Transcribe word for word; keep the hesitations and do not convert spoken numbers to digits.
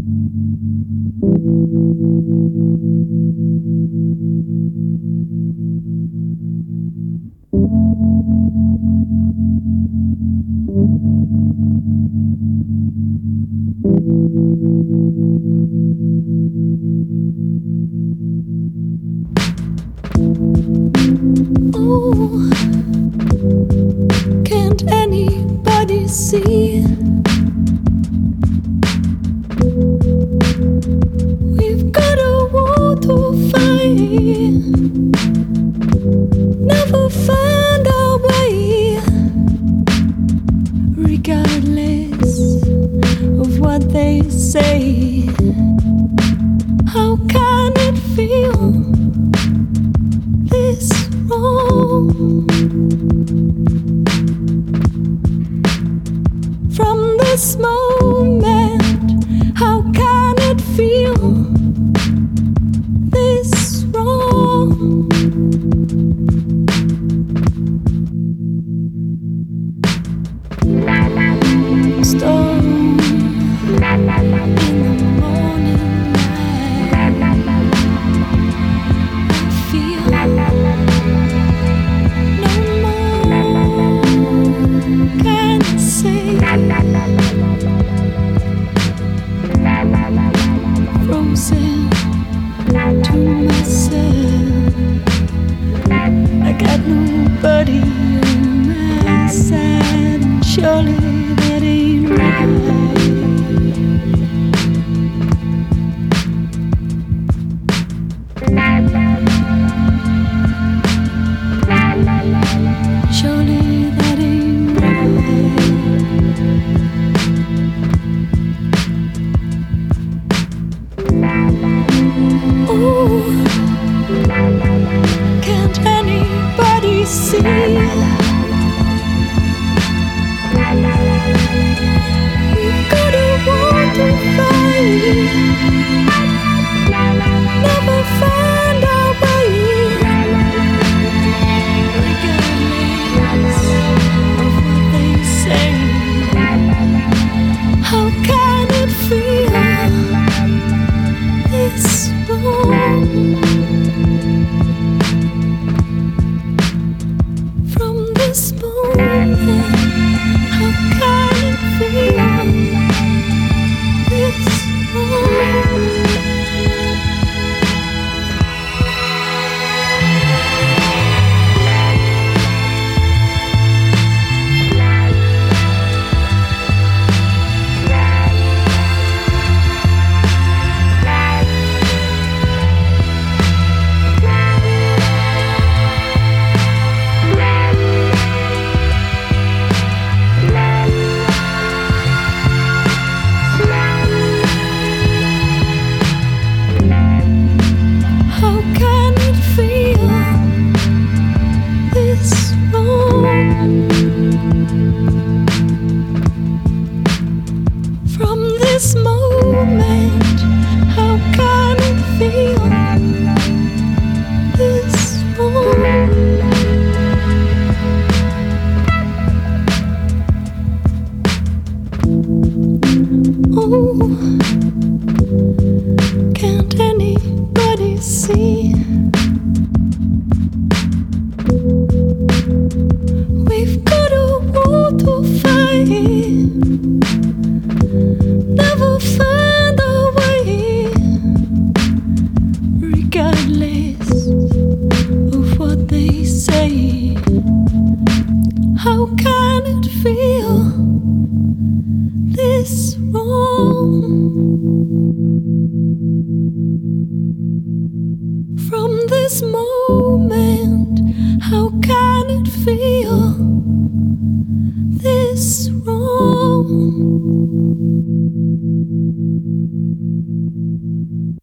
Oh, can't anybody see? We've got a war to fight. Never find our way, regardless of what they say. How can it feel this wrong? From this moment, how can it feel this wrong? Storm in the morning light, I feel no more can say. Frozen to myself, I got nobody on my side, and surely that ain't right. Surely that ain't right. Oh, can't anybody see? We've got a war to fight. Never find our way, regardless of what they say. How can it feel this wrong? From this moment, how can it feel this wrong? How can it feel this wrong? From this moment, how can it feel this wrong? Oh, can't anybody see? We've got a war to fight. Never find our way, regardless of what they say. How can it feel this wrong? From this moment, how can it feel this wrong?